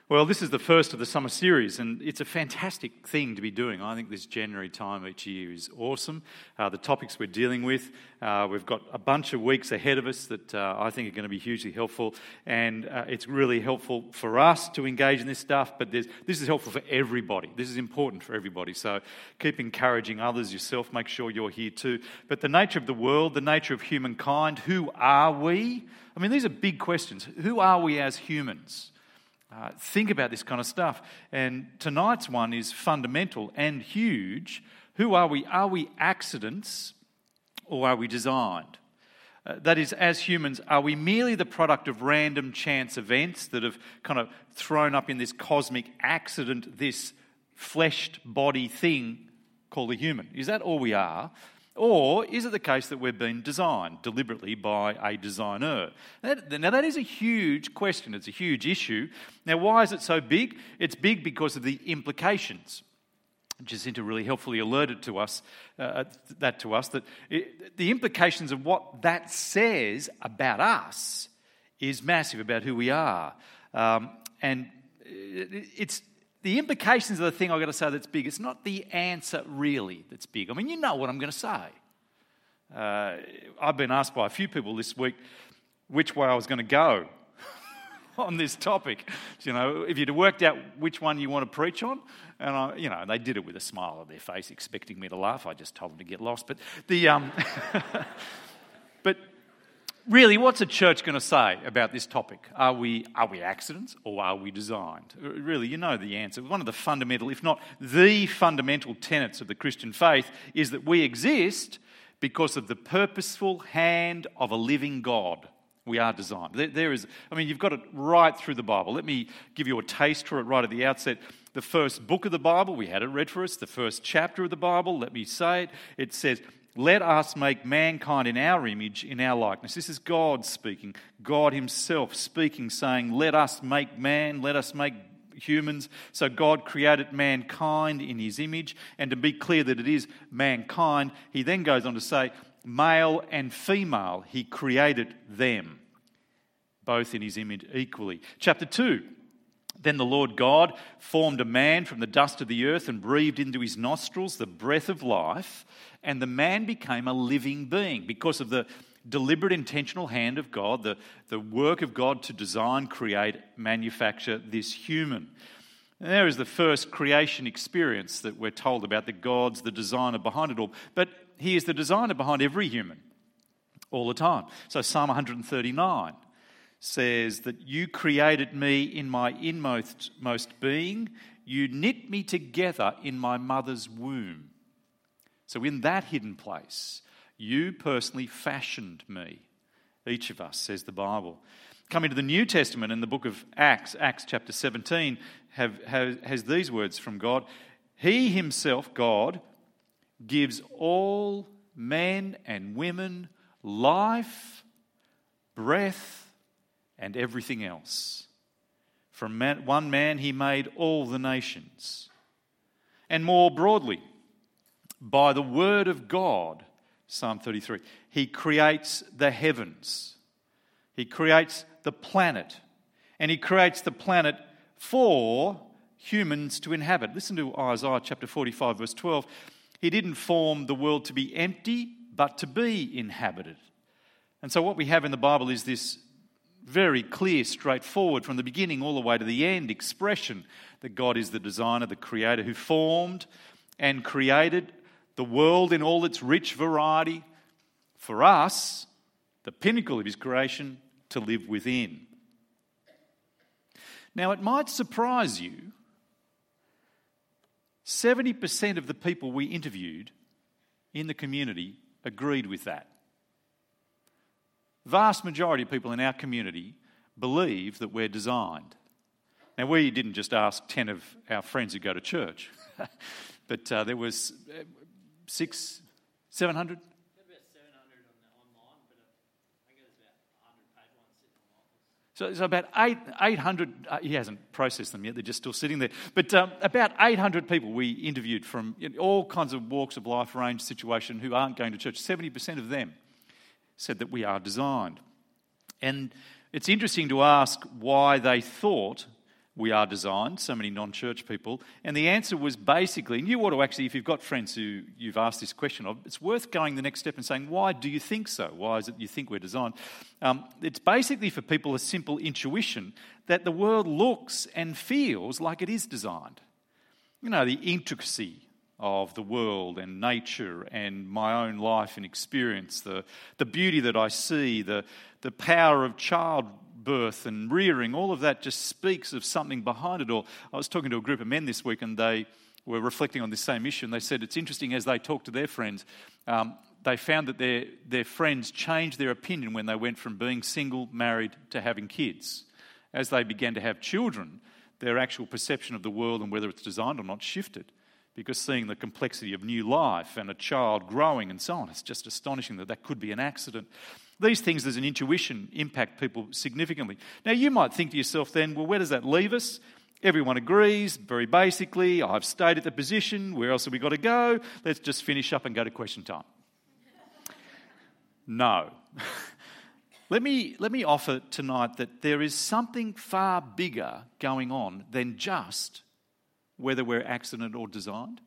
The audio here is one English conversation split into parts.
Well, this is the first of the summer series, and it's a fantastic thing to be doing. I think this January time each year is awesome. The topics we're dealing with, we've got a bunch of weeks ahead of us that I think are going to be hugely helpful, and it's really helpful for us to engage in this stuff, but this is helpful for everybody. This is important for everybody, so keep encouraging others yourself. Make sure you're here too. But the nature of the world, the nature of humankind, who are we? I mean, these are big questions. Who are we as humans? Think about this kind of stuff. And tonight's one is fundamental and huge. Who are we? Are we accidents or are we designed? That is, as humans, are we merely the product of random chance events that have kind of thrown up in this cosmic accident, this fleshed body thing called a human? Is that all we are? Or is it the case that we've been designed deliberately by a designer? Now that is a huge question. It's a huge issue. Now why is it so big? It's big because of the implications. Jacinta really helpfully alerted to us that the implications of what that says about us is massive, about who we are. And it's the implications of the thing I've got to say that's big. It's not the answer really that's big. I mean, you know what I'm going to say. I've been asked by a few people this week which way I was going to go on this topic. You know, if you'd worked out which one you want to preach on, and they did it with a smile on their face, expecting me to laugh. I just told them to get lost. But but really, what's a church going to say about this topic? Are we accidents or are we designed? Really, you know the answer. One of the fundamental, if not the fundamental tenets of the Christian faith is that we exist because of the purposeful hand of a living God. We are designed. You've got it right through the Bible. Let me give you a taste for it right at the outset. The first book of the Bible, we had it read for us, the first chapter of the Bible, let me say it. It says, "Let us make mankind in our image, in our likeness." This is God speaking, God himself speaking, saying, let us make man, let us make humans. So God created mankind in his image, and to be clear that it is mankind, he then goes on to say, male and female, he created them, both in his image equally. Chapter 2. Then the Lord God formed a man from the dust of the earth and breathed into his nostrils the breath of life, and the man became a living being because of the deliberate, intentional hand of God, the work of God to design, create, manufacture this human. And there is the first creation experience that we're told about, that God's the designer behind it all. But he is the designer behind every human all the time. So Psalm 139 says that you created me in my inmost being. You knit me together in my mother's womb. So in that hidden place, you personally fashioned me. Each of us, says the Bible. Coming to the New Testament in the book of Acts chapter 17, has these words from God. He himself, God, gives all men and women life, breath, and everything else. From one man he made all the nations. And more broadly, by the word of God, Psalm 33, he creates the heavens. He creates the planet. And he creates the planet for humans to inhabit. Listen to Isaiah chapter 45, verse 12. He didn't form the world to be empty, but to be inhabited. And so what we have in the Bible is this very clear, straightforward, from the beginning all the way to the end, expression that God is the designer, the creator, who formed and created the world in all its rich variety for us, the pinnacle of his creation, to live within. Now, it might surprise you, 70% of the people we interviewed in the community agreed with that. Vast majority of people in our community believe that we're designed. Now, we didn't just ask 10 of our friends who go to church, but there was 600, 700? About 700 online, but I think there's about 100 page ones sitting on office. So about 800, he hasn't processed them yet, they're just still sitting there. But about 800 people we interviewed from all kinds of walks of life, range, situation, who aren't going to church. 70% of them said that we are designed. And it's interesting to ask why they thought we are designed, so many non-church people, and the answer was basically, and you ought to actually, if you've got friends who you've asked this question of, it's worth going the next step and saying, why do you think so? Why is it you think we're designed? It's basically for people a simple intuition that the world looks and feels like it is designed. You know, the intricacy of the world and nature and my own life and experience, the beauty that I see, the power of childbirth and rearing, all of that just speaks of something behind it all. I was talking to a group of men this week and they were reflecting on this same issue, and they said it's interesting as they talked to their friends, they found that their friends changed their opinion when they went from being single, married, to having kids. As they began to have children, their actual perception of the world and whether it's designed or not shifted. Because seeing the complexity of new life and a child growing and so on, it's just astonishing that could be an accident. These things as an intuition impact people significantly. Now you might think to yourself then, well, where does that leave us? Everyone agrees, very basically, I've stayed at the position, where else have we got to go? Let's just finish up and go to question time. No. Let me offer tonight that there is something far bigger going on than just whether we're accident or designed.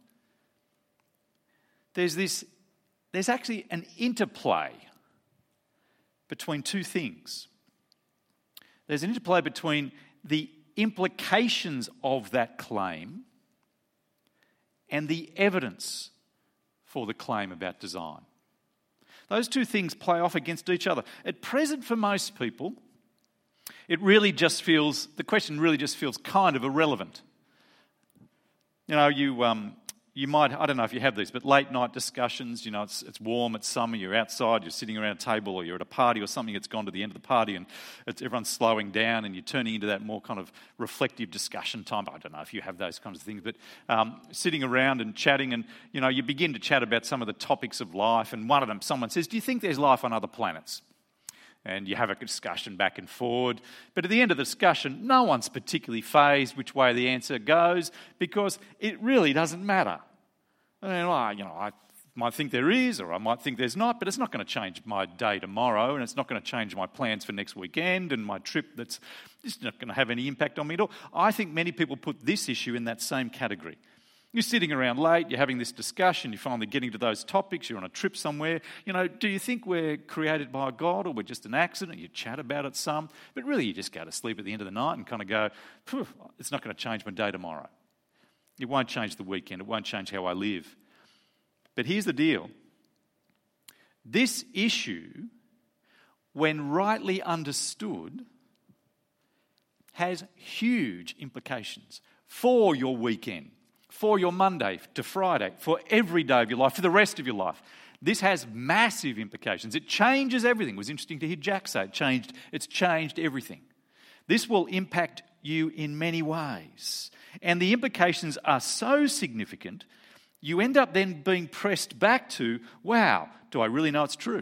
There's actually an interplay between two things. There's an interplay between the implications of that claim and the evidence for the claim about design. Those two things play off against each other. At present, for most people, the question really just feels kind of irrelevant. You know, you might, I don't know if you have these, but late night discussions, you know, it's warm, it's summer, you're outside, you're sitting around a table or you're at a party or something, it's gone to the end of the party and everyone's slowing down and you're turning into that more kind of reflective discussion time. I don't know if you have those kinds of things, but sitting around and chatting and, you know, you begin to chat about some of the topics of life and one of them, someone says, do you think there's life on other planets? And you have a discussion back and forward. But at the end of the discussion, no one's particularly fazed which way the answer goes because it really doesn't matter. I might think there is or I might think there's not, but it's not going to change my day tomorrow and it's not going to change my plans for next weekend and my trip. It's not going to have any impact on me at all. I think many people put this issue in that same category. You're sitting around late, you're having this discussion, you're finally getting to those topics, you're on a trip somewhere. You know, do you think we're created by God or we're just an accident? You chat about it some, but really you just go to sleep at the end of the night and kind of go, it's not going to change my day tomorrow. It won't change the weekend, it won't change how I live. But here's the deal. This issue, when rightly understood, has huge implications for your weekend, for your Monday to Friday, for every day of your life, for the rest of your life. This has massive implications. It changes everything. It was interesting to hear Jack say it's changed everything. This will impact you in many ways. And the implications are so significant, you end up then being pressed back to, wow, do I really know it's true?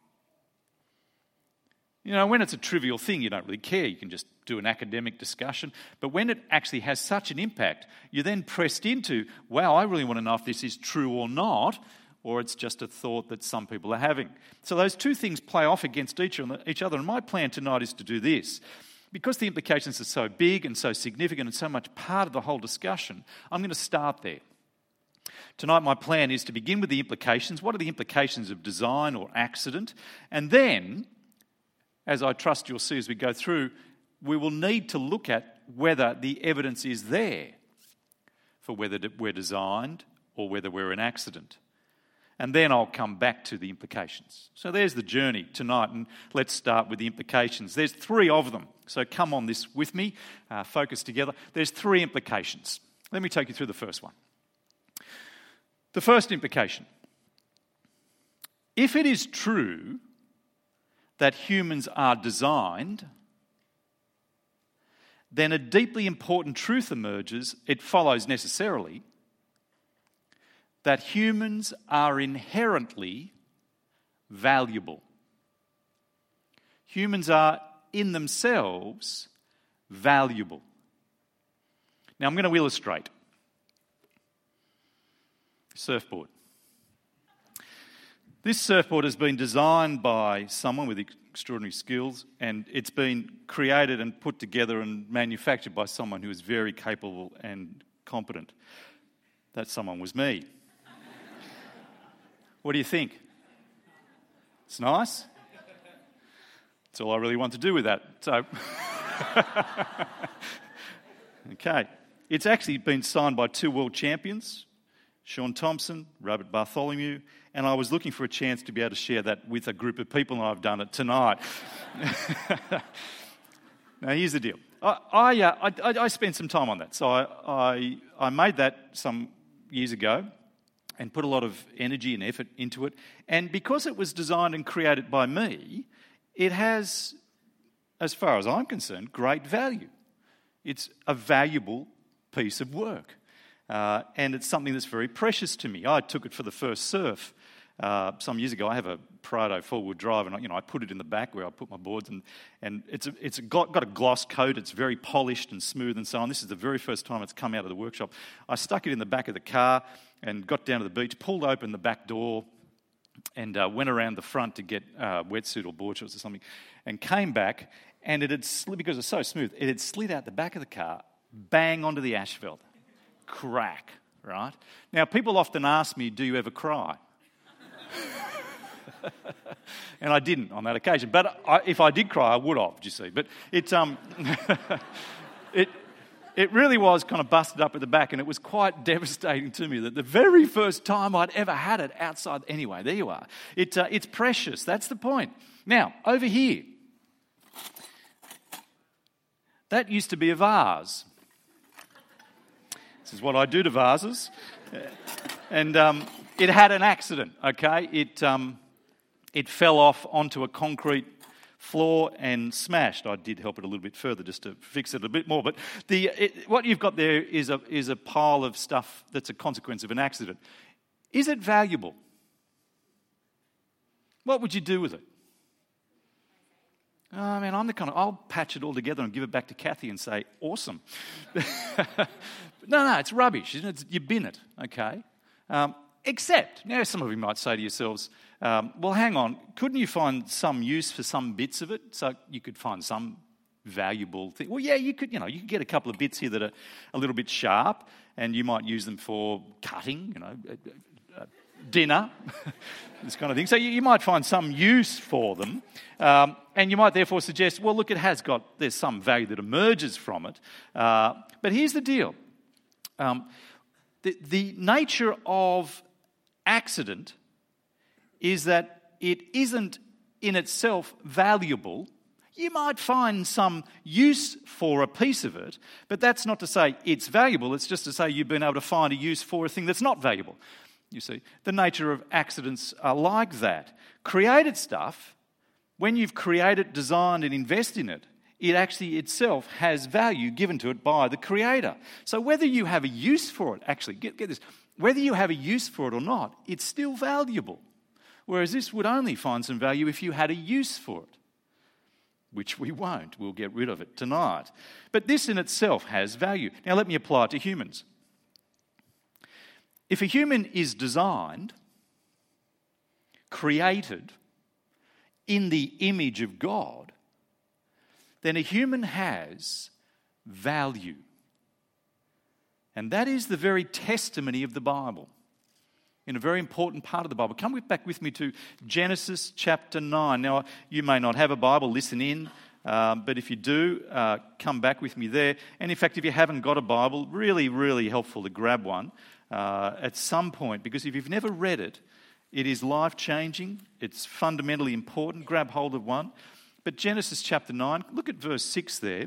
You know, when it's a trivial thing, you don't really care. You can just do an academic discussion. But when it actually has such an impact, you're then pressed into, wow, I really want to know if this is true or not, or it's just a thought that some people are having. So those two things play off against each other. And my plan tonight is to do this. Because the implications are so big and so significant and so much part of the whole discussion, I'm going to start there. Tonight my plan is to begin with the implications. What are the implications of design or accident? And then, as I trust you'll see as we go through, we will need to look at whether the evidence is there for whether we're designed or whether we're an accident. And then I'll come back to the implications. So there's the journey tonight, and let's start with the implications. There's three of them, so come on this with me, focus together. There's three implications. Let me take you through the first one. The first implication. If it is true that humans are designed, then a deeply important truth emerges. It follows necessarily that humans are inherently valuable. Humans are in themselves valuable. Now I'm going to illustrate. Surfboard. This surfboard has been designed by someone with extraordinary skills, and it's been created and put together and manufactured by someone who is very capable and competent. That someone was me. What do you think? It's nice? That's all I really want to do with that. So, okay. It's actually been signed by 2 world champions, Sean Thompson, Robert Bartholomew, and I was looking for a chance to be able to share that with a group of people, and I've done it tonight. Now, here's the deal. I spent some time on that. So I made that some years ago and put a lot of energy and effort into it. And because it was designed and created by me, it has, as far as I'm concerned, great value. It's a valuable piece of work. And it's something that's very precious to me. I took it for the first surf some years ago. I have a Prado 4-wheel drive, and I put it in the back where I put my boards, and it's got a gloss coat. It's very polished and smooth and so on. This is the very first time it's come out of the workshop. I stuck it in the back of the car and got down to the beach, pulled open the back door, and went around the front to get wetsuit or board shorts or something, and came back, and it had slid, because it's so smooth, it had slid out the back of the car, bang onto the asphalt. Crack, right? Now, people often ask me, do you ever cry? And I didn't on that occasion. But if I did cry, I would have, you see. But it really was kind of busted up at the back, and it was quite devastating to me that the very first time I'd ever had it outside. Anyway, there you are. It's precious. That's the point. Now, over here, that used to be a vase. This is what I do to vases. And it had an accident, okay? It fell off onto a concrete floor and smashed. I did help it a little bit further just to fix it a bit more. But what you've got there is a pile of stuff that's a consequence of an accident. Is it valuable? What would you do with it? Oh, man, I'm the kind of, I'll patch it all together and give it back to Kathy and say, awesome. No, it's rubbish. You bin it, okay? Except, now some of you might say to yourselves, well, hang on, couldn't you find some use for some bits of it? So you could find some valuable thing. Well, yeah, you could get a couple of bits here that are a little bit sharp, and you might use them for cutting, dinner, this kind of thing. So you might find some use for them, and you might therefore suggest, well, look, there's some value that emerges from it. But here's the deal. The nature of accident is that it isn't in itself valuable. You might find some use for a piece of it, but that's not to say it's valuable. It's just to say you've been able to find a use for a thing that's not valuable. You see, the nature of accidents are like that. Created stuff, when you've created, designed and invest in it, it actually itself has value given to it by the Creator. So whether you have a use for it, actually, get this, whether you have a use for it or not, it's still valuable. Whereas this would only find some value if you had a use for it, which we won't. We'll get rid of it tonight. But this in itself has value. Now let me apply it to humans. If a human is designed, created in the image of God, then a human has value. And that is the very testimony of the Bible, in a very important part of the Bible. Come back with me to Genesis chapter 9. Now, you may not have a Bible, listen in, but if you do, come back with me there. And in fact, if you haven't got a Bible, really, really helpful to grab one at some point, because if you've never read it, it is life-changing, it's fundamentally important. Grab hold of one. But Genesis chapter 9, look at verse 6 there.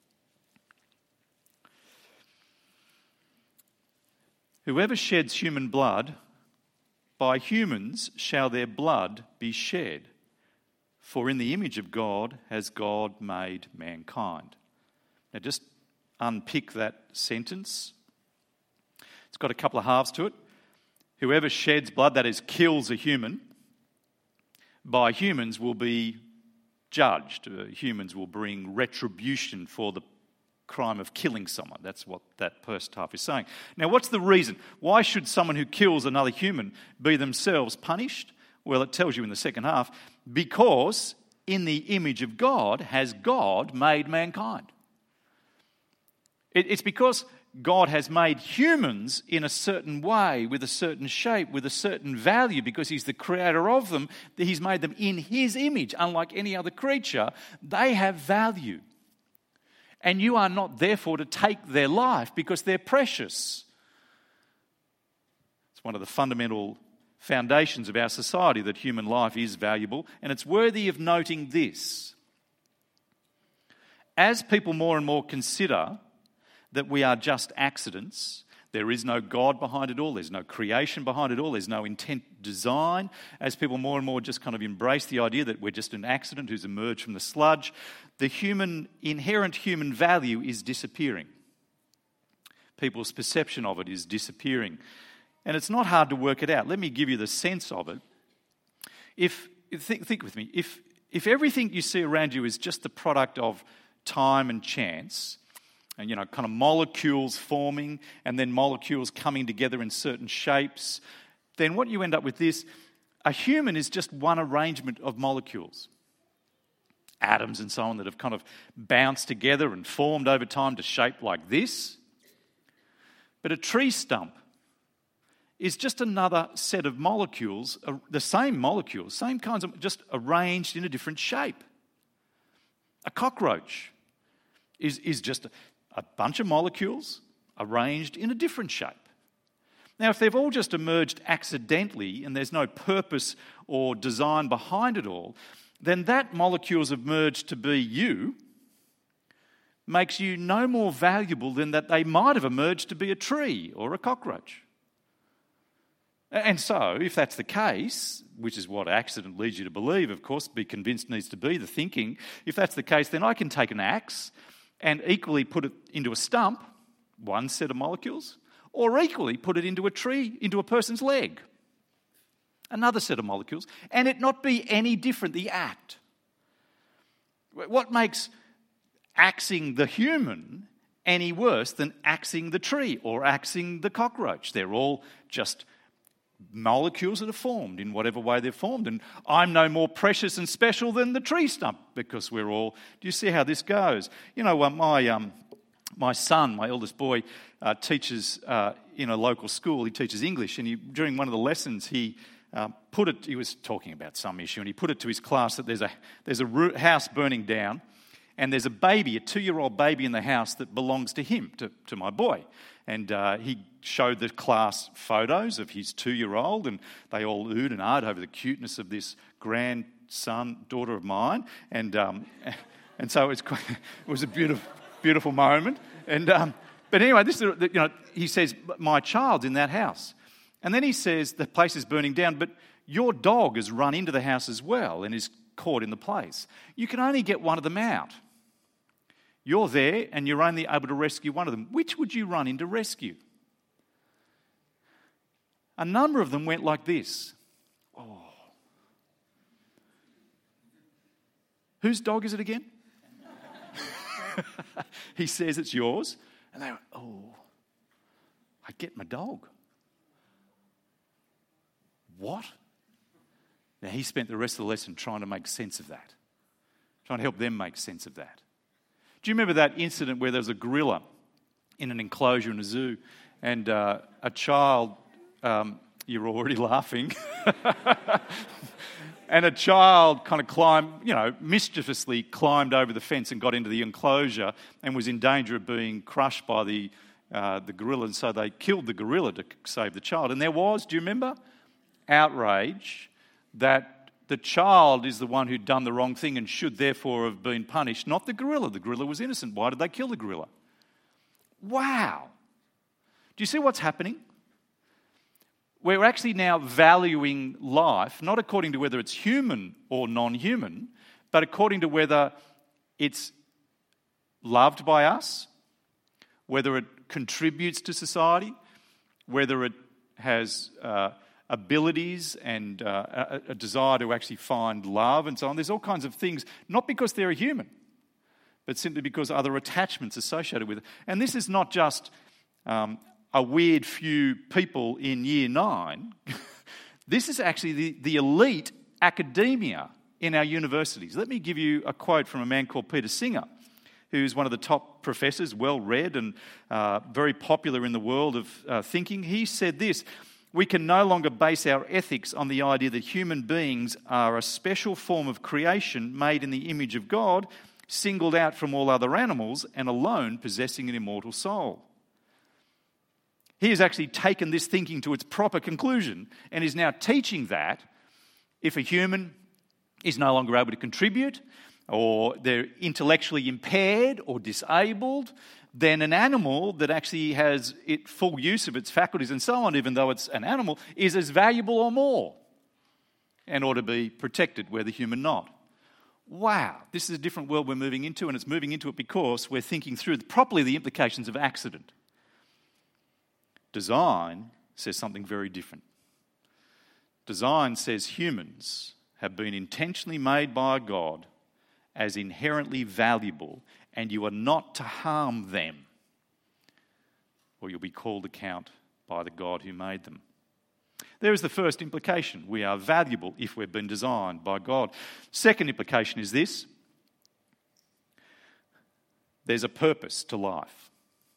Whoever sheds human blood, by humans shall their blood be shed. For in the image of God has God made mankind. Now just unpick that sentence. It's got a couple of halves to it. Whoever sheds blood, that is, kills a human, by humans will be judged. Humans will bring retribution for the crime of killing someone. That's what that first half is saying. Now, what's the reason? Why should someone who kills another human be themselves punished? Well, it tells you in the second half, because in the image of God has God made mankind. It's because God has made humans in a certain way, with a certain shape, with a certain value, because He's the creator of them, that He's made them in His image. Unlike any other creature, they have value. And you are not therefore to take their life because they're precious. It's one of the fundamental foundations of our society that human life is valuable, and it's worthy of noting this. As people more and more consider that we are just accidents, there is no God behind it all, there's no creation behind it all, there's no intent design, as people more and more just kind of embrace the idea that we're just an accident who's emerged from the sludge, the inherent human value is disappearing. People's perception of it is disappearing. And it's not hard to work it out. Let me give you the sense of it. Think with me. If everything you see around you is just the product of time and chance, and kind of molecules forming and then molecules coming together in certain shapes, then what you end up with is a human is just one arrangement of molecules. Atoms and so on that have kind of bounced together and formed over time to shape like this. But a tree stump is just another set of molecules, the same molecules, same kinds of, just arranged in a different shape. A cockroach is just a bunch of molecules arranged in a different shape. Now, if they've all just emerged accidentally and there's no purpose or design behind it all, then that molecules have merged to be you makes you no more valuable than that they might have emerged to be a tree or a cockroach. And so, if that's the case, which is what accident leads you to believe, of course, be convinced needs to be the thinking, if that's the case, then I can take an axe and equally put it into a stump, one set of molecules, or equally put it into a tree, into a person's leg, another set of molecules, and it not be any different, the act. What makes axing the human any worse than axing the tree or axing the cockroach? They're all just molecules that are formed in whatever way they're formed, and I'm no more precious and special than the tree stump because we're all... Do you see how this goes? My son, my eldest boy, teaches in a local school. He teaches English, and during one of the lessons he was talking about some issue, and he put it to his class that there's a house burning down, and there's a baby, a 2-year-old baby in the house that belongs to him, to my boy. And he showed the class photos of his 2-year-old, and they all oohed and ahed over the cuteness of this daughter of mine. And so it was a beautiful moment. But anyway, he says, my child's in that house. And then he says, the place is burning down, but your dog has run into the house as well and is caught in the place. You can only get one of them out. You're there and you're only able to rescue one of them. Which would you run in to rescue? A number of them went like this. Oh. Whose dog is it again? He says it's yours. And they went, oh, I'd get my dog. What? Now he spent the rest of the lesson trying to make sense of that. Trying to help them make sense of that. Do you remember that incident where there was a gorilla in an enclosure in a zoo and a child, you're already laughing, and a child kind of mischievously climbed over the fence and got into the enclosure and was in danger of being crushed by the gorilla, and so they killed the gorilla to save the child. And there was, do you remember, outrage that the child is the one who'd done the wrong thing and should therefore have been punished, not the gorilla. The gorilla was innocent. Why did they kill the gorilla? Wow. Do you see what's happening? We're actually now valuing life, not according to whether it's human or non-human, but according to whether it's loved by us, whether it contributes to society, whether it has abilities and a desire to actually find love and so on. There's all kinds of things, not because they're a human, but simply because other attachments associated with it. And this is not just a weird few people in year 9. This is actually the elite academia in our universities. Let me give you a quote from a man called Peter Singer, who's one of the top professors, well-read and very popular in the world of thinking. He said this: "We can no longer base our ethics on the idea that human beings are a special form of creation made in the image of God, singled out from all other animals and alone possessing an immortal soul." He has actually taken this thinking to its proper conclusion and is now teaching that if a human is no longer able to contribute, or they're intellectually impaired or disabled, then an animal that actually has full use of its faculties and so on, even though it's an animal, is as valuable or more and ought to be protected, where the human not. Wow, this is a different world we're moving into, and it's moving into it because we're thinking through properly the implications of accident. Design says something very different. Design says humans have been intentionally made by God as inherently valuable, and you are not to harm them, or you'll be called account by the God who made them. There is the first implication. We are valuable if we've been designed by God. Second implication is this: there's a purpose to life.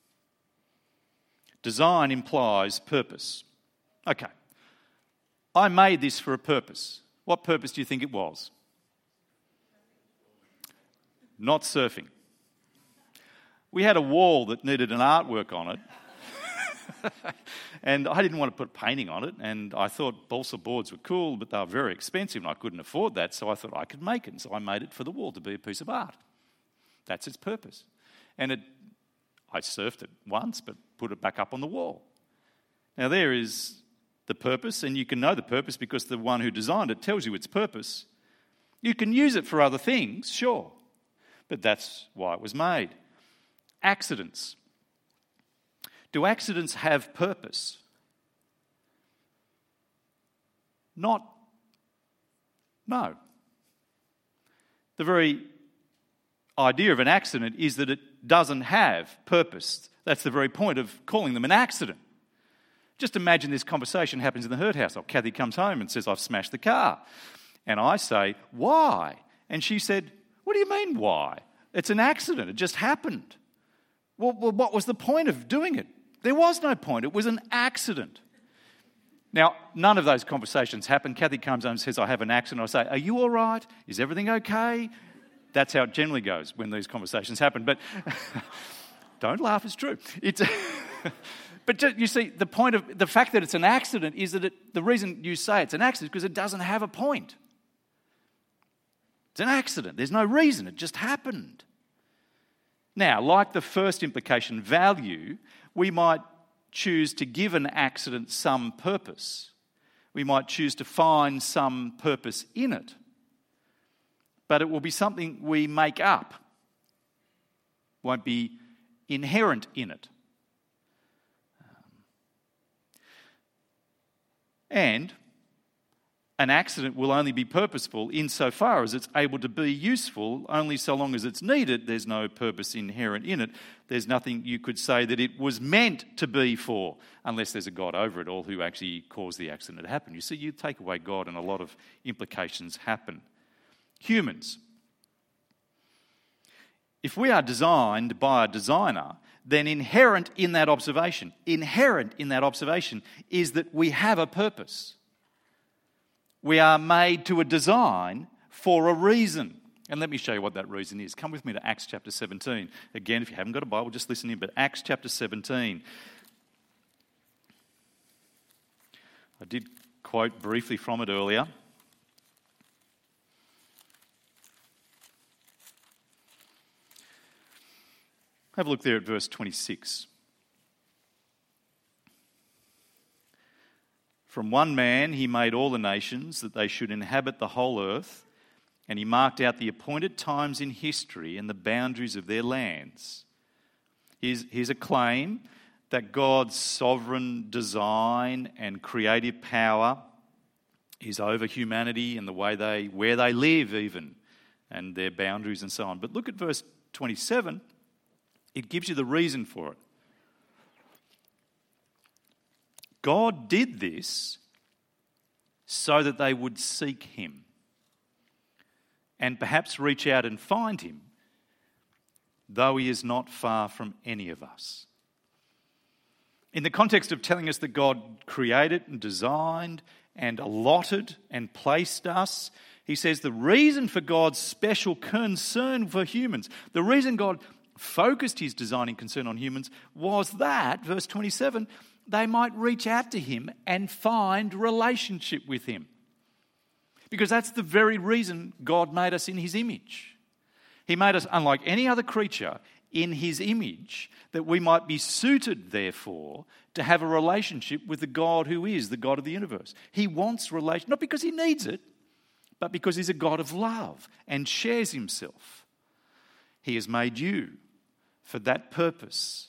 Design implies purpose. Okay, I made this for a purpose. What purpose do you think it was? Not surfing. We had a wall that needed an artwork on it. And I didn't want to put painting on it, and I thought balsa boards were cool, but they were very expensive and I couldn't afford that, so I thought I could make it. And so I made it for the wall to be a piece of art. That's its purpose. And I surfed it once, but put it back up on the wall. Now there is the purpose, and you can know the purpose because the one who designed it tells you its purpose. You can use it for other things, sure, but that's why it was made. Accidents. Do accidents have purpose? No. The very idea of an accident is that it doesn't have purpose. That's the very point of calling them an accident. Just imagine this conversation happens in the Hurt household. Kathy comes home and says, "I've smashed the car." And I say, "Why?" And she said, "What do you mean, why? It's an accident. It just happened." Well, what was the point of doing it? There was no point. It was an accident. Now, none of those conversations happen. Kathy comes home and says, "I have an accident." I say, "Are you all right? Is everything okay?" That's how it generally goes when these conversations happen. But don't laugh, it's true. But you see, the fact that it's an accident is that the reason you say it's an accident is because it doesn't have a point. It's an accident. There's no reason. It just happened. Now, like the first implication, value, we might choose to give an accident some purpose. We might choose to find some purpose in it. But it will be something we make up. Won't be inherent in it. And an accident will only be purposeful insofar as it's able to be useful, only so long as it's needed. There's no purpose inherent in it. There's nothing you could say that it was meant to be for, unless there's a God over it all who actually caused the accident to happen. You see, you take away God and a lot of implications happen. Humans. If we are designed by a designer, then inherent in that observation is that we have a purpose. We are made to a design for a reason. And let me show you what that reason is. Come with me to Acts chapter 17. Again, if you haven't got a Bible, just listen in. But Acts chapter 17. I did quote briefly from it earlier. Have a look there at verse 26. From one man he made all the nations that they should inhabit the whole earth, and he marked out the appointed times in history and the boundaries of their lands. Here's a claim that God's sovereign design and creative power is over humanity and where they live even, and their boundaries and so on. But look at verse 27. It gives you the reason for it. God did this so that they would seek him. and perhaps reach out and find him, though he is not far from any of us. In the context of telling us that God created and designed and allotted and placed us, he says the reason for God's special concern for humans, the reason God focused his designing concern on humans was that, verse 27, they might reach out to him and find relationship with him. Because that's the very reason God made us in his image. He made us, unlike any other creature, in his image, that we might be suited, therefore, to have a relationship with the God who is the God of the universe. He wants relation, not because he needs it, but because he's a God of love and shares himself. He has made you for that purpose.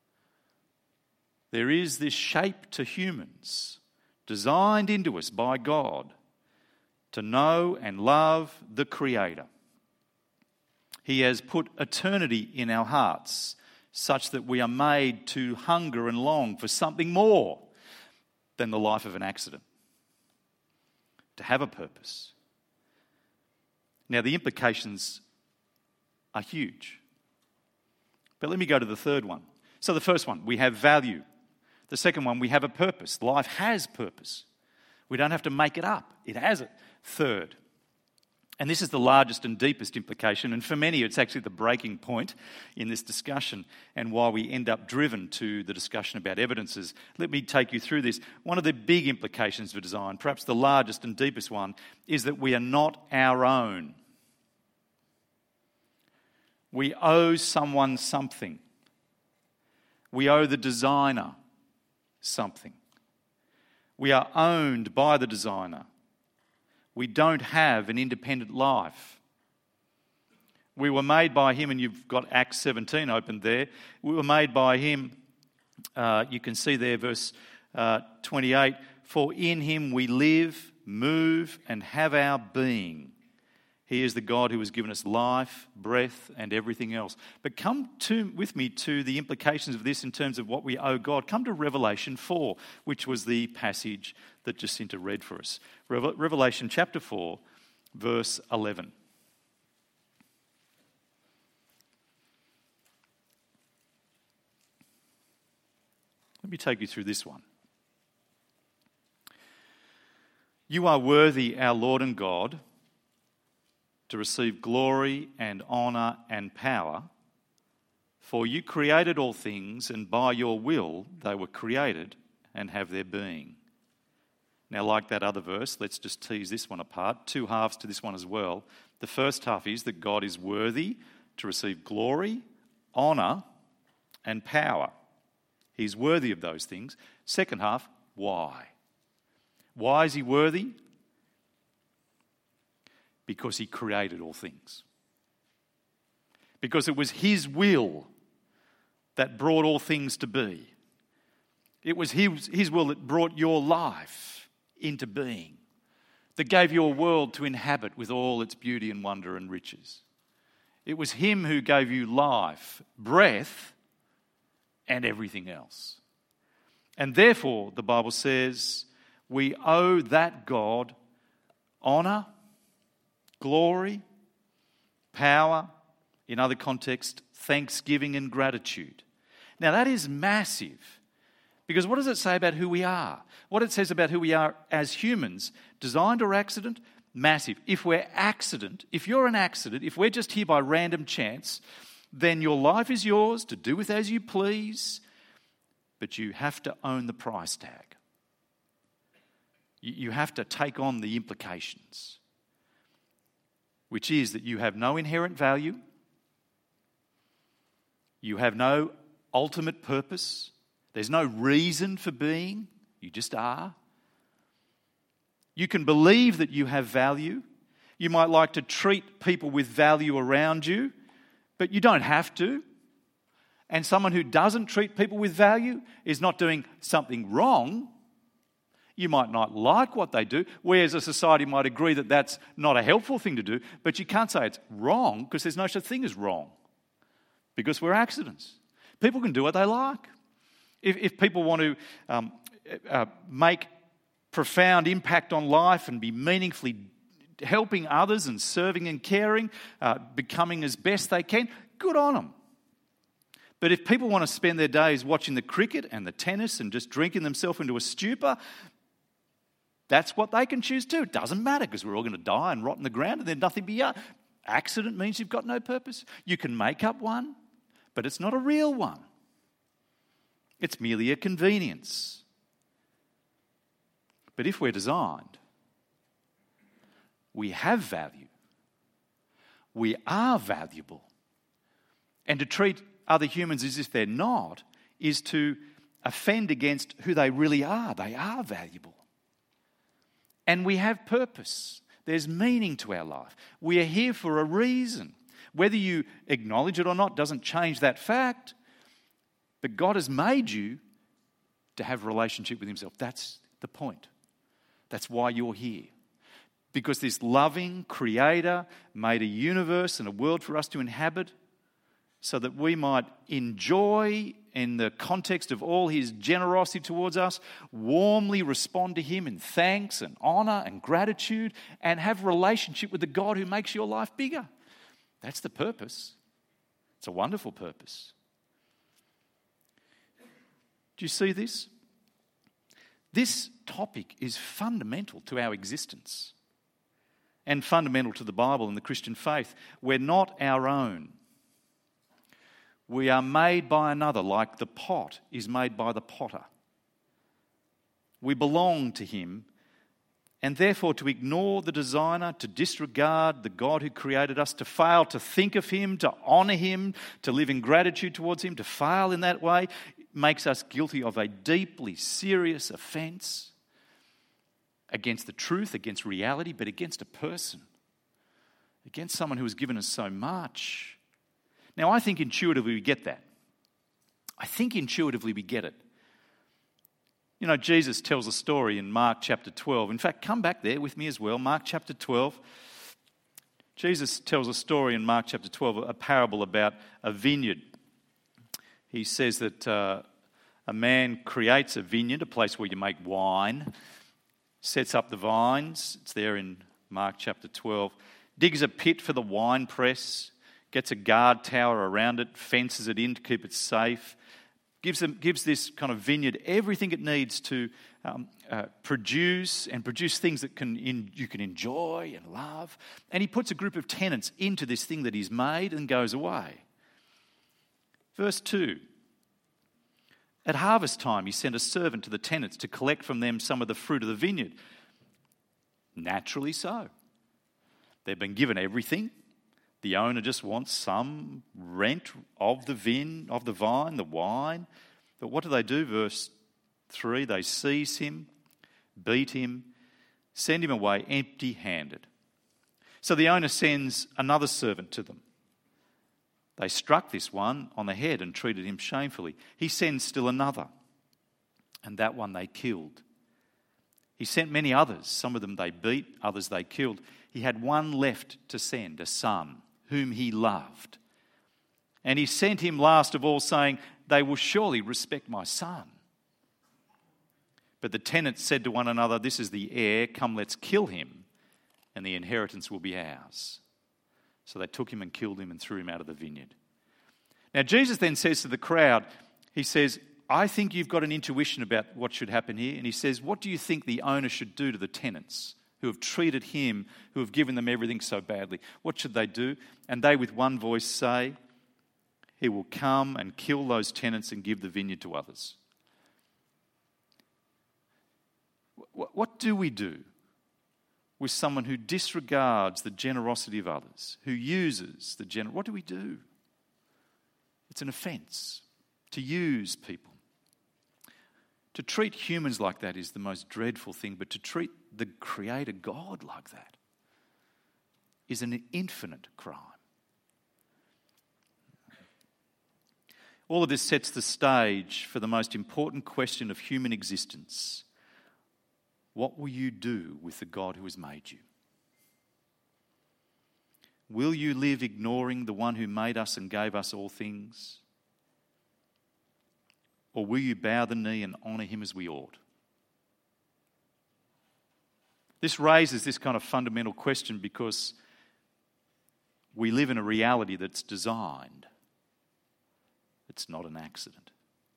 There is this shape to humans, designed into us by God, to know and love the Creator. He has put eternity in our hearts such that we are made to hunger and long for something more than the life of an accident, to have a purpose. Now, the implications are huge. But let me go to the third one. So the first one, we have value. The second one, we have a purpose. Life has purpose. We don't have to make it up. It has it. Third, and this is the largest and deepest implication, and for many it's actually the breaking point in this discussion and why we end up driven to the discussion about evidences. Let me take you through this. One of the big implications for design, perhaps the largest and deepest one, is that we are not our own. We owe someone something. We owe the designer something. We are owned by the designer. We don't have an independent life. We were made by him, and you've got Acts 17 open there. We were made by him, you can see there verse 28, for in him we live, move, and have our being. He is the God who has given us life, breath, and everything else. But come with me to the implications of this in terms of what we owe God. Come to Revelation 4, which was the passage that Jacinta read for us. Revelation chapter 4, verse 11. Let me take you through this one. You are worthy, our Lord and God, to receive glory and honour and power, for you created all things, and by your will they were created and have their being. Now, like that other verse, let's just tease this one apart. Two halves to this one as well. The first half is that God is worthy to receive glory, honour, and power. He's worthy of those things. Second half, why? Why is he worthy? Because he created all things. Because it was his will that brought all things to be. It was his will that brought your life into being, that gave you a world to inhabit with all its beauty and wonder and riches. It was him who gave you life, breath, and everything else. And therefore, the Bible says, we owe that God honour, glory, power, in other contexts, thanksgiving and gratitude. Now that is massive, because what does it say about who we are? What it says about who we are as humans, designed or accident, massive. If you're an accident, if we're just here by random chance, then your life is yours to do with as you please, but you have to own the price tag. You have to take on the implications, which is that you have no inherent value, you have no ultimate purpose, there's no reason for being, you just are. You can believe that you have value. You might like to treat people with value around you, but you don't have to. And someone who doesn't treat people with value is not doing something wrong. You might not like what they do. We as a society might agree that that's not a helpful thing to do, but you can't say it's wrong because there's no such thing as wrong, because we're accidents. People can do what they like. If people want to make profound impact on life and be meaningfully helping others and serving and caring, becoming as best they can, good on them. But if people want to spend their days watching the cricket and the tennis and just drinking themselves into a stupor, that's what they can choose to. It doesn't matter because we're all going to die and rot in the ground and there's nothing beyond. Accident means you've got no purpose. You can make up one, but it's not a real one. It's merely a convenience. But if we're designed, we have value. We are valuable. And to treat other humans as if they're not is to offend against who they really are. They are valuable. And we have purpose. There's meaning to our life. We are here for a reason. Whether you acknowledge it or not doesn't change that fact. But God has made you to have a relationship with himself. That's the point. That's why you're here. Because this loving Creator made a universe and a world for us to inhabit so that we might enjoy, in the context of all his generosity towards us, warmly respond to him in thanks and honour and gratitude and have a relationship with the God who makes your life bigger. That's the purpose. It's a wonderful purpose. Do you see this? This topic is fundamental to our existence and fundamental to the Bible and the Christian faith. We're not our own. We are made by another, like the pot is made by the potter. We belong to him, and therefore to ignore the designer, to disregard the God who created us, to fail to think of him, to honour him, to live in gratitude towards him, to fail in that way, makes us guilty of a deeply serious offence against the truth, against reality, but against a person, against someone who has given us so much. Now, I think intuitively we get that. I think intuitively we get it. You know, Jesus tells a story in Mark chapter 12. In fact, come back there with me as well. Mark chapter 12. Jesus tells a story in Mark chapter 12, a parable about a vineyard. He says that a man creates a vineyard, a place where you make wine, sets up the vines. It's there in Mark chapter 12. Digs a pit for the wine press, gets a guard tower around it, fences it in to keep it safe, gives this kind of vineyard everything it needs to produce things that you can enjoy and love. And he puts a group of tenants into this thing that he's made and goes away. Verse 2. At harvest time, he sent a servant to the tenants to collect from them some of the fruit of the vineyard. Naturally so. They've been given everything. The owner just wants some rent of the vine, the wine. But what do? Verse 3, they seize him, beat him, send him away empty-handed. So the owner sends another servant to them. They struck this one on the head and treated him shamefully. He sends still another, and that one they killed. He sent many others. Some of them they beat, others they killed. He had one left to send, a son, whom he loved. And he sent him last of all, saying, "They will surely respect my son." But the tenants said to one another, "This is the heir. Come, let's kill him, and the inheritance will be ours." So they took him and killed him and threw him out of the vineyard. Now Jesus then says to the crowd, he says, "I think you've got an intuition about what should happen here." And he says, "What do you think the owner should do to the tenants who have treated him, who have given them everything so badly? What should they do?" And they with one voice say, "He will come and kill those tenants and give the vineyard to others." What do we do with someone who disregards the generosity of others, who uses the what do we do? It's an offence to use people. To treat humans like that is the most dreadful thing, but to treat the Creator God like that is an infinite crime. All of this sets the stage for the most important question of human existence. What will you do with the God who has made you? Will you live ignoring the one who made us and gave us all things? Or will you bow the knee and honour him as we ought? This raises this kind of fundamental question because we live in a reality that's designed. It's not an accident.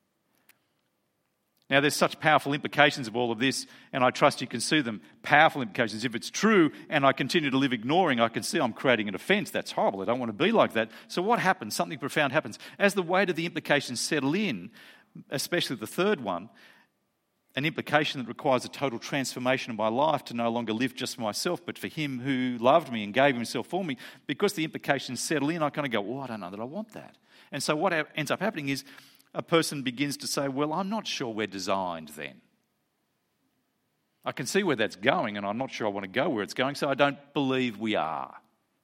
Now, there's such powerful implications of all of this, and I trust you can see them. Powerful implications. If it's true and I continue to live ignoring, I can see I'm creating an offence. That's horrible. I don't want to be like that. So what happens? Something profound happens. As the weight of the implications settle in, especially the third one, an implication that requires a total transformation of my life to no longer live just for myself, but for him who loved me and gave himself for me. Because the implications settle in, I kind of go, I don't know that I want that. And so what ends up happening is a person begins to say, well, I'm not sure we're designed then. I can see where that's going, and I'm not sure I want to go where it's going, so I don't believe we are.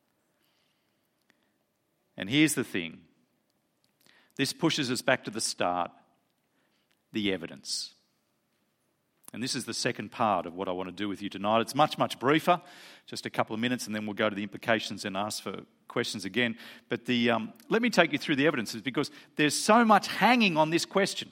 And here's the thing. This pushes us back to the start, the evidence. And this is the second part of what I want to do with you tonight. It's much, much briefer, just a couple of minutes, and then we'll go to the implications and ask for questions again. But let me take you through the evidences because there's so much hanging on this question.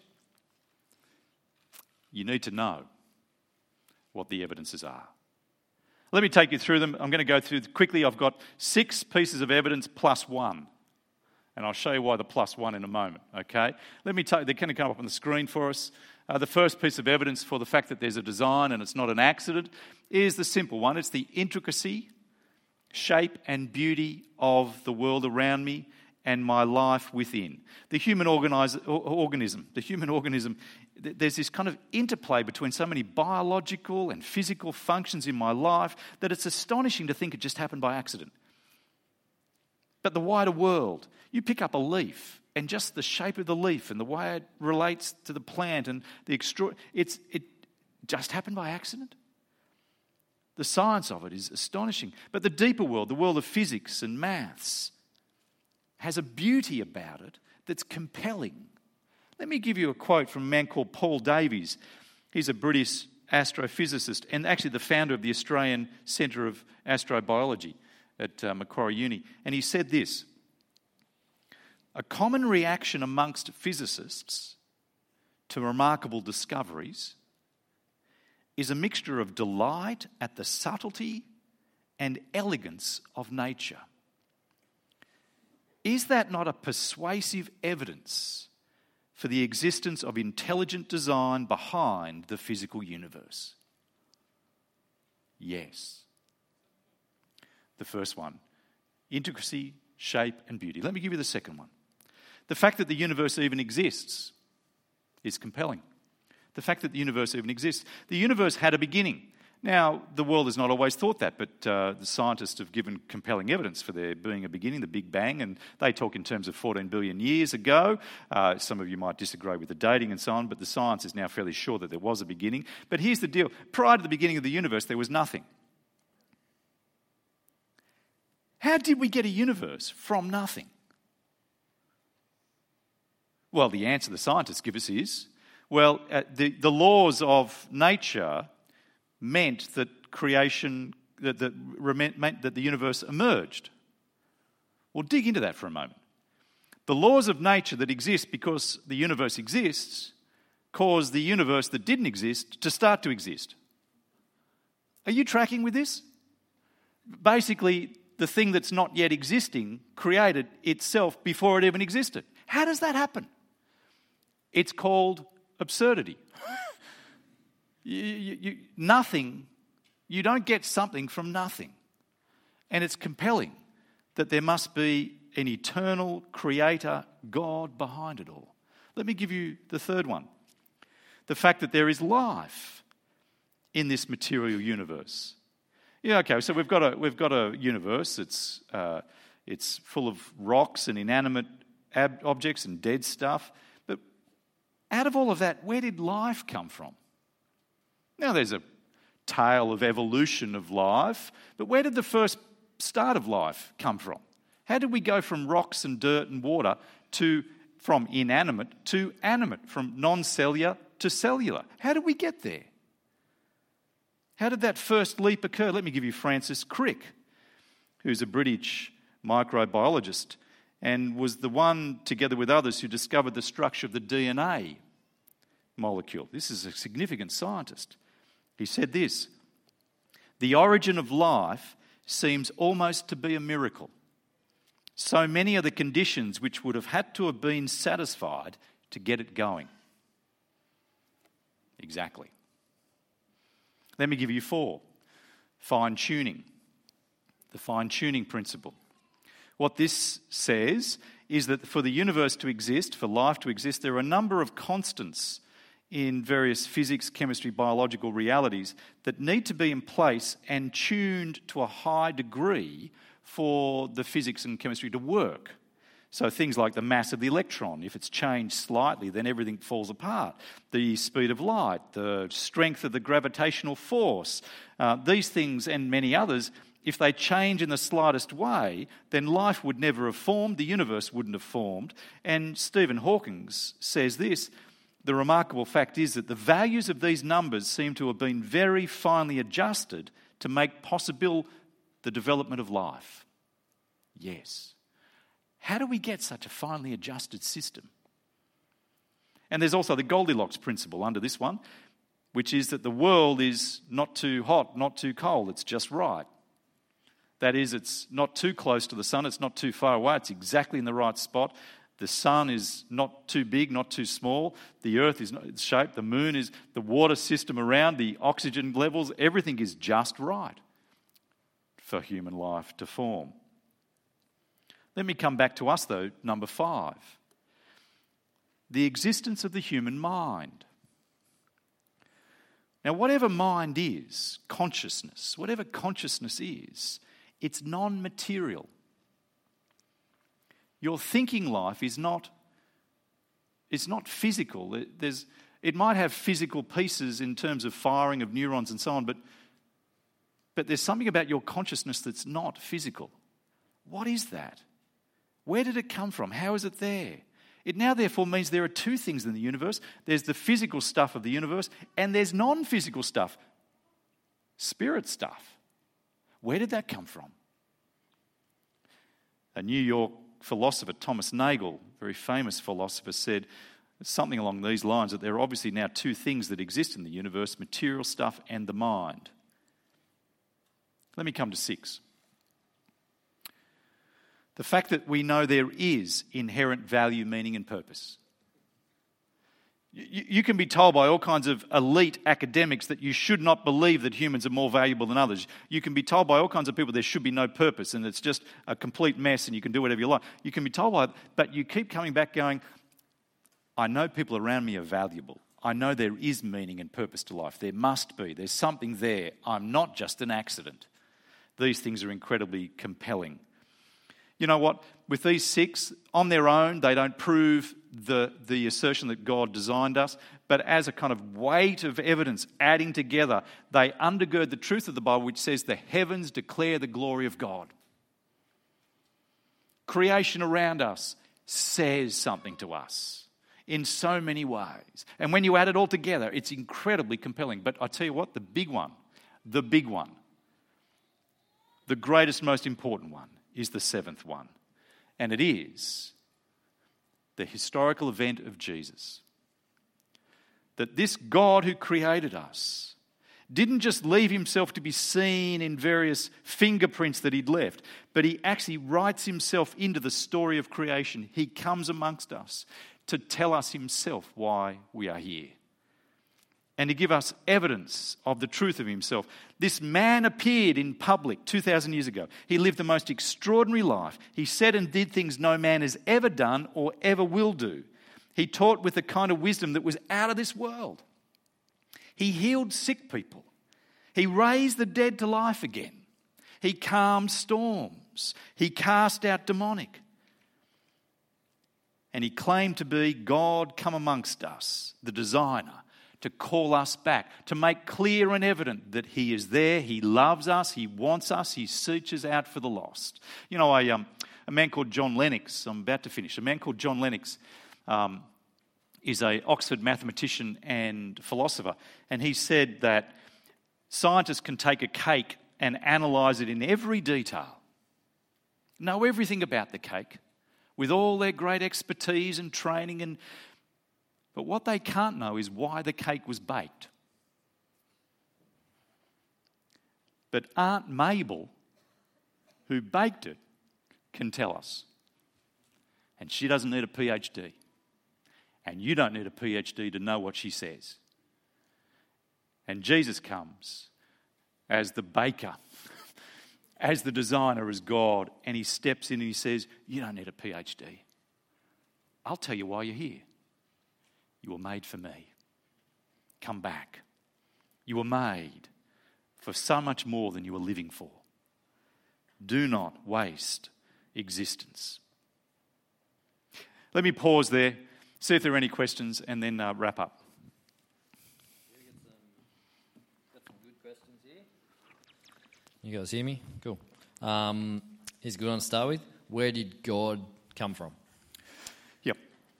You need to know what the evidences are. Let me take you through them. I'm going to go through quickly. I've got 6 pieces of evidence plus 1. And I'll show you why the plus 1 in a moment, okay? They're going to come up on the screen for us. The first piece of evidence for the fact that there's a design and it's not an accident is the simple one. It's the intricacy, shape and beauty of the world around me and my life within. The human organism, there's this kind of interplay between so many biological and physical functions in my life that it's astonishing to think it just happened by accident. But the wider world, you pick up a leaf and just the shape of the leaf and the way it relates to the plant and it just happened by accident. The science of it is astonishing. But the deeper world, the world of physics and maths, has a beauty about it that's compelling. Let me give you a quote from a man called Paul Davies. He's a British astrophysicist and actually the founder of the Australian Centre of Astrobiology at Macquarie Uni. And he said this: a common reaction amongst physicists to remarkable discoveries is a mixture of delight at the subtlety and elegance of nature. Is that not a persuasive evidence for the existence of intelligent design behind the physical universe? Yes. The first one, intricacy, shape and beauty. Let me give you the second one. The fact that the universe even exists is compelling. The fact that the universe even exists. The universe had a beginning. Now, the world has not always thought that, but the scientists have given compelling evidence for there being a beginning, the Big Bang, and they talk in terms of 14 billion years ago. Some of you might disagree with the dating and so on, but the science is now fairly sure that there was a beginning. But here's the deal. Prior to the beginning of the universe, there was nothing. How did we get a universe from nothing? Well, the answer the scientists give us is, the laws of nature meant that meant that the universe emerged. Well, dig into that for a moment. The laws of nature that exist because the universe exists caused the universe that didn't exist to start to exist. Are you tracking with this? Basically, the thing that's not yet existing created itself before it even existed. How does that happen? It's called absurdity. Nothing, you don't get something from nothing. And it's compelling that there must be an eternal creator, God, behind it all. Let me give you the third one. The fact that there is life in this material universe. Yeah, okay, so we've got a universe. It's full of rocks and inanimate objects and dead stuff. But out of all of that, where did life come from? Now, there's a tale of evolution of life, but where did the first start of life come from? How did we go from rocks and dirt and water from inanimate to animate, from non-cellular to cellular? How did we get there? How did that first leap occur? Let me give you Francis Crick, who's a British microbiologist and was the one, together with others, who discovered the structure of the DNA molecule. This is a significant scientist. He said this: The origin of life seems almost to be a miracle. So many are the conditions which would have had to have been satisfied to get it going. Exactly. Let me give you 4. Fine-tuning. The fine-tuning principle. What this says is that for the universe to exist, for life to exist, there are a number of constants in various physics, chemistry, biological realities that need to be in place and tuned to a high degree for the physics and chemistry to work. So things like the mass of the electron, if it's changed slightly, then everything falls apart. The speed of light, the strength of the gravitational force, these things and many others, if they change in the slightest way, then life would never have formed, the universe wouldn't have formed. And Stephen Hawking says this: the remarkable fact is that the values of these numbers seem to have been very finely adjusted to make possible the development of life. Yes. How do we get such a finely adjusted system? And there's also the Goldilocks principle under this one, which is that the world is not too hot, not too cold, it's just right. That is, it's not too close to the sun, it's not too far away, it's exactly in the right spot. The sun is not too big, not too small. The earth is not its shape, the moon is, the water system around, the oxygen levels, everything is just right for human life to form. Let me come back to us though, number 5. The existence of the human mind. Now, whatever mind is, consciousness, whatever consciousness is, it's non-material. Your thinking life is not physical. It might have physical pieces in terms of firing of neurons and so on, but there's something about your consciousness that's not physical. What is that? Where did it come from? How is it there? It now therefore means there are 2 things in the universe. There's the physical stuff of the universe and there's non-physical stuff, spirit stuff. Where did that come from? A New York philosopher, Thomas Nagel, very famous philosopher, said something along these lines, that there are obviously now 2 things that exist in the universe, material stuff and the mind. Let me come to 6. The fact that we know there is inherent value, meaning and purpose. You can be told by all kinds of elite academics that you should not believe that humans are more valuable than others. You can be told by all kinds of people there should be no purpose and it's just a complete mess and you can do whatever you like. You can be told by it, but you keep coming back going, I know people around me are valuable. I know there is meaning and purpose to life. There must be. There's something there. I'm not just an accident. These things are incredibly compelling. You know what? With these 6, on their own, they don't prove the assertion that God designed us, but as a kind of weight of evidence adding together, they undergird the truth of the Bible, which says the heavens declare the glory of God. Creation around us says something to us in so many ways. And when you add it all together, it's incredibly compelling. But I tell you what, the big one, the greatest, most important one, is the 7th one. And it is the historical event of Jesus. That this God who created us didn't just leave himself to be seen in various fingerprints that he'd left, but he actually writes himself into the story of creation. He comes amongst us to tell us himself why we are here and to give us evidence of the truth of himself. This man appeared in public 2,000 years ago. He lived the most extraordinary life. He said and did things no man has ever done or ever will do. He taught with a kind of wisdom that was out of this world. He healed sick people. He raised the dead to life again. He calmed storms. He cast out demonic. And he claimed to be God come amongst us, the designer, to call us back, to make clear and evident that he is there, he loves us, he wants us, he searches out for the lost. You know, a man called John Lennox, I'm about to finish, a man called John Lennox is an Oxford mathematician and philosopher, and he said that scientists can take a cake and analyse it in every detail, know everything about the cake, with all their great expertise and training, but what they can't know is why the cake was baked. But Aunt Mabel, who baked it, can tell us. And she doesn't need a PhD. And you don't need a PhD to know what she says. And Jesus comes as the baker, as the designer, as God, and he steps in and he says, you don't need a PhD. I'll tell you why you're here. You were made for me. Come back. You were made for so much more than you were living for. Do not waste existence. Let me pause there, see if there are any questions, and then wrap up. Got some good questions here. You guys hear me? Cool. Here's a good one to start with. Where did God come from? Yep.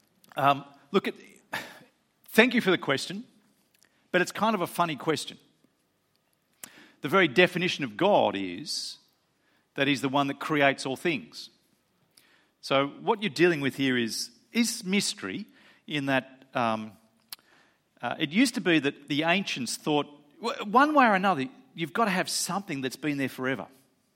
Thank you for the question, but it's kind of a funny question. The very definition of God is that he's the one that creates all things. So what you're dealing with here is mystery in that it used to be that the ancients thought, one way or another, you've got to have something that's been there forever.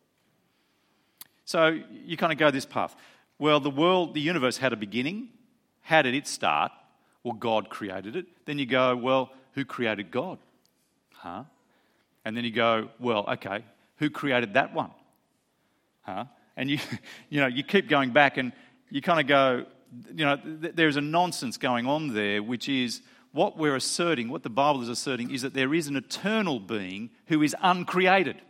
So you kind of go this path. Well, the universe had a beginning. How did it start? Well, God created it. Then you go, well, who created God? Huh? And then you go, well, okay, who created that one? Huh? And you keep going back and you kind of go, there's a nonsense going on there, which is what we're asserting, what the Bible is asserting, is that there is an eternal being who is uncreated.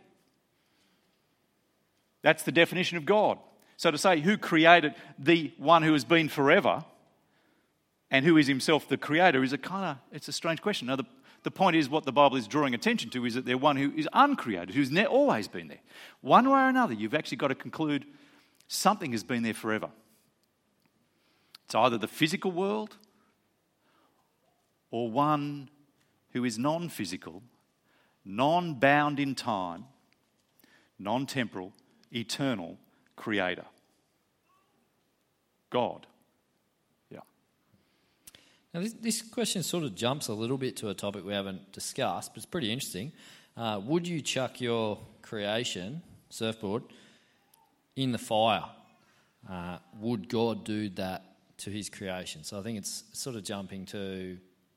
That's the definition of God. So to say who created the one who has been forever and who is himself the creator is it's a strange question. Now, the point is what the Bible is drawing attention to is that they're one who is uncreated, who's always been there. One way or another, you've actually got to conclude something has been there forever. It's either the physical world or one who is non-physical, non-bound in time, non-temporal, eternal creator. God. Yeah. Now, this question sort of jumps a little bit to a topic we haven't discussed, but it's pretty interesting. Would you chuck your creation, surfboard, in the fire? Would God do that to his creation? So I think it's sort of jumping to,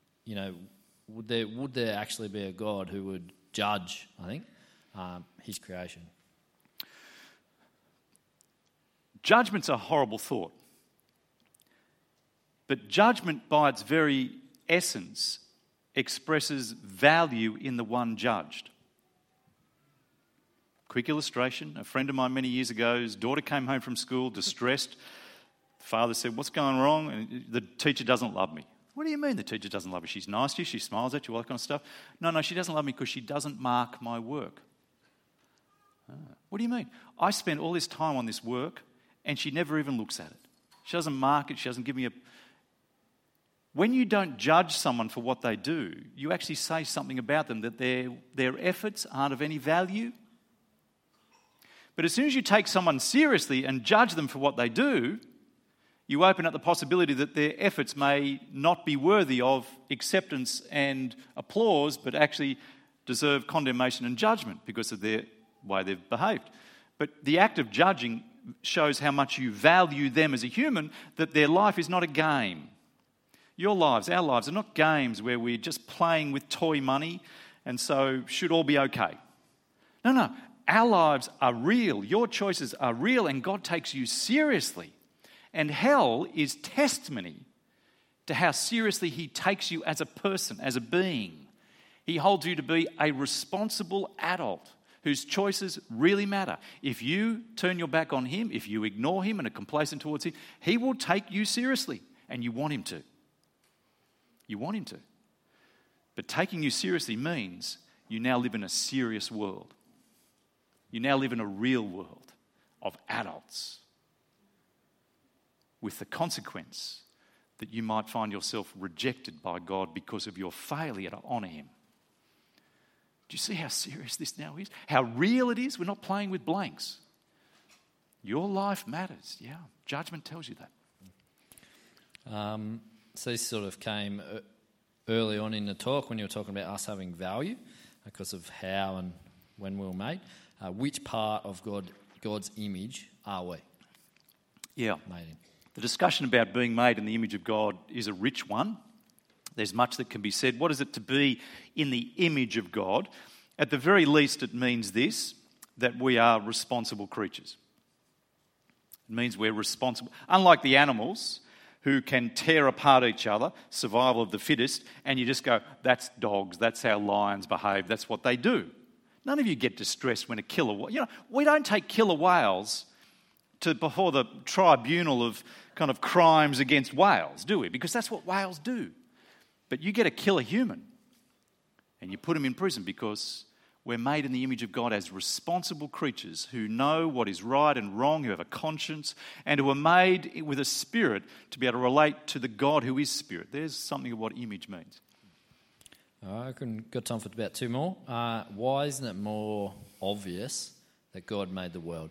would there actually be a God who would judge, I think, his creation? Judgment's a horrible thought. But judgment, by its very essence, expresses value in the one judged. Quick illustration, a friend of mine many years ago, his daughter came home from school distressed. The father said, what's going wrong? And the teacher doesn't love me. What do you mean the teacher doesn't love you? She's nice to you, she smiles at you, all that kind of stuff. No, she doesn't love me because she doesn't mark my work. What do you mean? I spend all this time on this work and she never even looks at it. She doesn't mark it, she doesn't give me a... When you don't judge someone for what they do, you actually say something about them, that their efforts aren't of any value. But as soon as you take someone seriously and judge them for what they do, you open up the possibility that their efforts may not be worthy of acceptance and applause, but actually deserve condemnation and judgment because of their way they've behaved. But the act of judging shows how much you value them as a human, that their life is not a game. Your lives, our lives, are not games where we're just playing with toy money and so should all be okay. No. Our lives are real. Your choices are real and God takes you seriously. And hell is testimony to how seriously he takes you as a person, as a being. He holds you to be a responsible adult whose choices really matter. If you turn your back on him, if you ignore him and are complacent towards him, he will take you seriously, and you want him to. You want him to. But taking you seriously means you now live in a serious world. You now live in a real world of adults, with the consequence that you might find yourself rejected by God because of your failure to honour him. Do you see how serious this now is? How real it is? We're not playing with blanks. Your life matters. Yeah, judgment tells you that. So this sort of came early on in the talk when you were talking about us having value because of how and when we were made. Which part of God's image are we Yeah. made in? The discussion about being made in the image of God is a rich one. There's much that can be said. What is it to be in the image of God? At the very least, it means this, that we are responsible creatures. It means we're responsible. Unlike the animals who can tear apart each other, survival of the fittest, and you just go, that's dogs, that's how lions behave, that's what they do. None of you get distressed when a killer whale... You know, we don't take killer whales before the tribunal of kind of crimes against whales, do we? Because that's what whales do. But you get a killer human and you put him in prison because we're made in the image of God as responsible creatures who know what is right and wrong, who have a conscience, and who are made with a spirit to be able to relate to the God who is spirit. There's something of what image means. I reckon got time for about two more. Why isn't it more obvious that God made the world?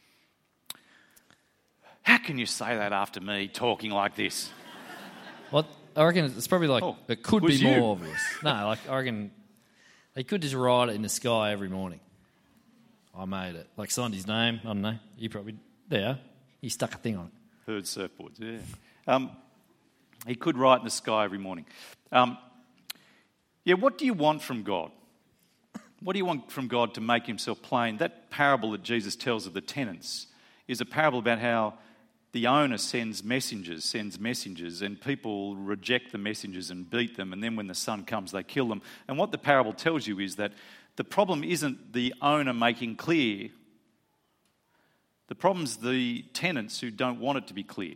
How can you say that after me talking like this? Well, I reckon it's probably like it could be was more you. obvious. No, like I reckon they could just write it in the sky every morning. I made it. Like signed his name. I don't know. You probably there. He stuck a thing on it. Heard surfboards, yeah. He could write in the sky every morning. What do you want from God? What do you want from God to make himself plain? That parable that Jesus tells of the tenants is a parable about how the owner sends messengers, and people reject the messengers and beat them, and then when the sun comes, they kill them. And what the parable tells you is that the problem isn't the owner making clear. The problem's the tenants who don't want it to be clear.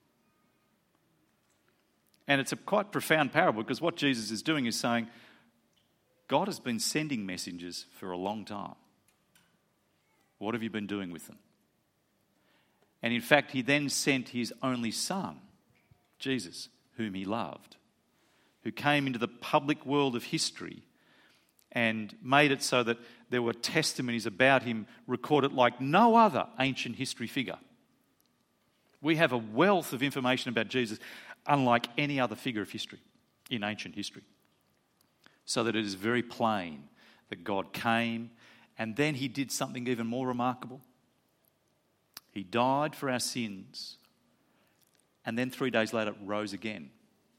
And it's a quite profound parable because what Jesus is doing is saying, God has been sending messengers for a long time. What have you been doing with them? And in fact, he then sent his only son, Jesus, whom he loved, who came into the public world of history and made it so that there were testimonies about him recorded like no other ancient history figure. We have a wealth of information about Jesus unlike any other figure of history in ancient history. So that it is very plain that God came and then he did something even more remarkable. He died for our sins and then 3 days later rose again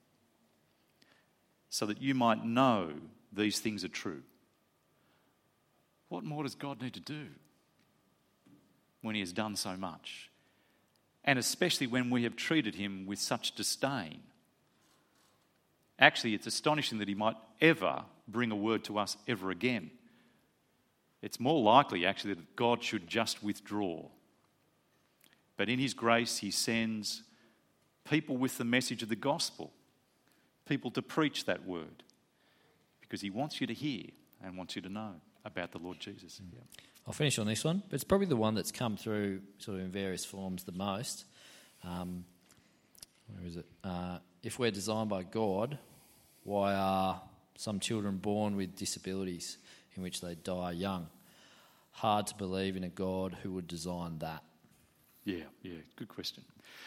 so that you might know these things are true. What more does God need to do when he has done so much? And especially when we have treated him with such disdain. Actually, it's astonishing that he might ever bring a word to us ever again. It's more likely, actually, that God should just withdraw. But in his grace, he sends people with the message of the gospel, people to preach that word, because he wants you to hear and wants you to know about the Lord Jesus. Yeah. I'll finish on this one, but it's probably the one that's come through sort of in various forms the most. Where is it? If we're designed by God, why are some children born with disabilities in which they die young? Hard to believe in a God who would design that. Yeah, good question.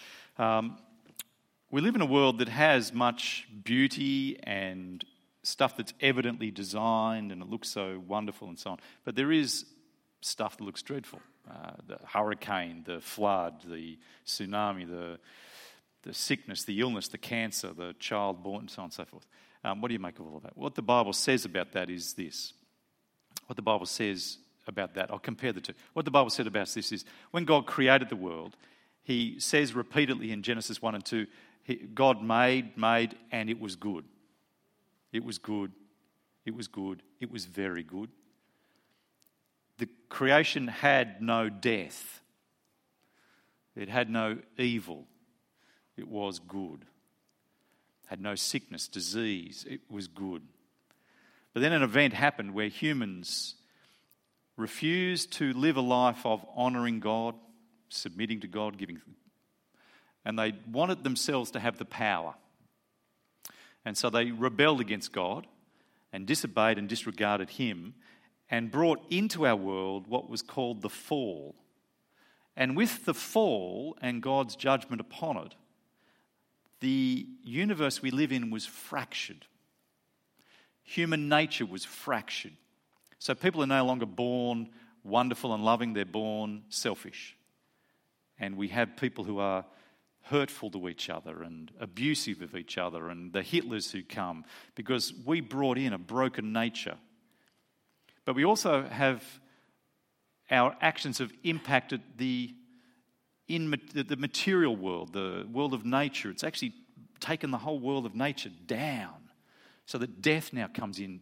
We live in a world that has much beauty and stuff that's evidently designed and it looks so wonderful and so on. But there is stuff that looks dreadful. The hurricane, the flood, the tsunami, the sickness, the illness, the cancer, the child born, and so on and so forth. What do you make of all of that? What the Bible says about that is this. What the Bible says about that, I'll compare the two. What the Bible said about this is, when God created the world, he says repeatedly in Genesis 1 and 2, God made, and it was good. It was good. It was good. It was very good. The creation had no death. It had no evil. It was good. Had no sickness, disease. It was good. But then an event happened where humans refused to live a life of honouring God, submitting to God, and they wanted themselves to have the power. And so they rebelled against God and disobeyed and disregarded him and brought into our world what was called the fall. And with the fall and God's judgment upon it, the universe we live in was fractured. Human nature was fractured. So people are no longer born wonderful and loving, they're born selfish. And we have people who are hurtful to each other and abusive of each other, and the Hitlers who come because we brought in a broken nature. But we also have, our actions have impacted the material world, the world of nature. It's actually taken the whole world of nature down, so that death now comes in,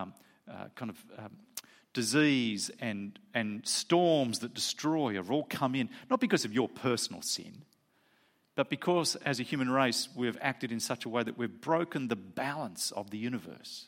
disease and storms that destroy have all come in, not because of your personal sin, but because as a human race we've acted in such a way that we've broken the balance of the universe.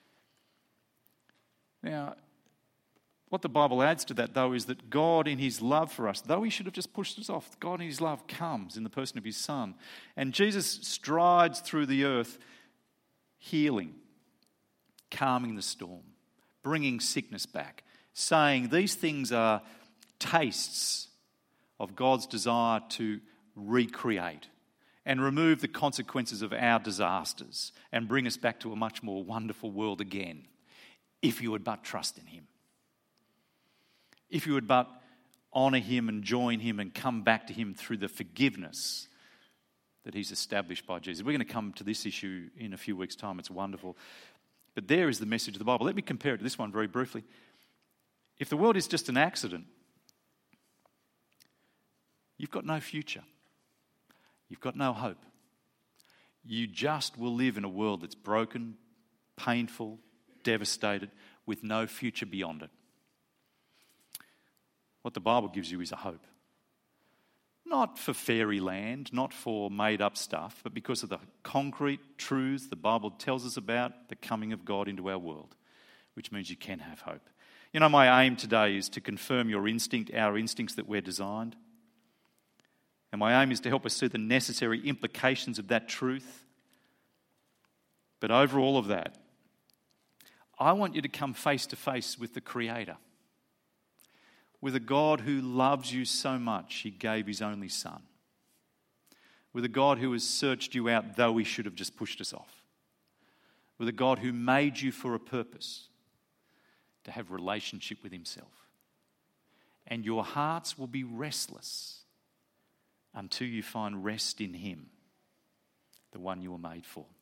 Now, what the Bible adds to that, though, is that God in his love for us, though he should have just pushed us off, God in his love comes in the person of his Son. And Jesus strides through the earth healing, calming the storm, bringing sickness back, saying these things are tastes of God's desire to recreate and remove the consequences of our disasters and bring us back to a much more wonderful world again, if you would but trust in him. If you would but honour him and join him and come back to him through the forgiveness that he's established by Jesus. We're going to come to this issue in a few weeks' time. It's wonderful. But there is the message of the Bible. Let me compare it to this one very briefly. If the world is just an accident, you've got no future. You've got no hope. You just will live in a world that's broken, painful, devastated, with no future beyond it. What the Bible gives you is a hope. Not for fairyland, not for made-up stuff, but because of the concrete truths the Bible tells us about the coming of God into our world, which means you can have hope. You know, my aim today is to confirm our instincts that we're designed. And my aim is to help us see the necessary implications of that truth. But over all of that, I want you to come face to face with the Creator, with a God who loves you so much he gave his only Son, with a God who has searched you out though he should have just pushed us off, with a God who made you for a purpose, to have relationship with himself. And your hearts will be restless until you find rest in him, the one you were made for.